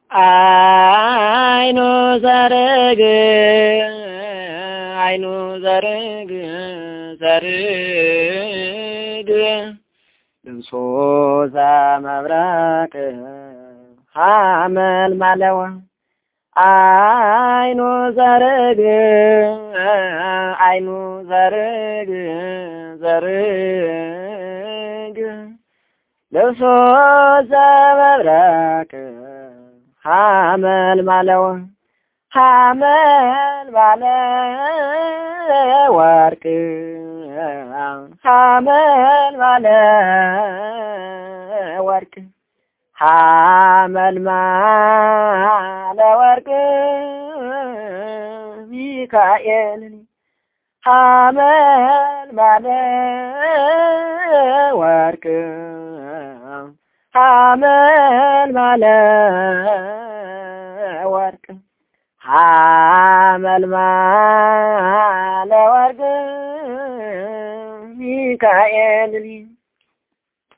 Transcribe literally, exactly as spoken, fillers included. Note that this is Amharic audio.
አይኑ ዘርግ አይኑ ዘርግ ዘርግ ልብሶ ዘመብረቅ ሐመል ማለዋ አይኑ ዘርግ አይኑ ዘርግ ዘርግ ልብሶ ዘመብረቅ ሐመል ማለዋ ሐመል ማለ ወርቅ ሐመል ማለ ወርቅ ሐመል ማለ ወርቅ ሚካኤል ሐመል ማለ ወርቅ ሐመል ማለ ወርቅ ሐመል ማለ ወርቅ ሚካኤል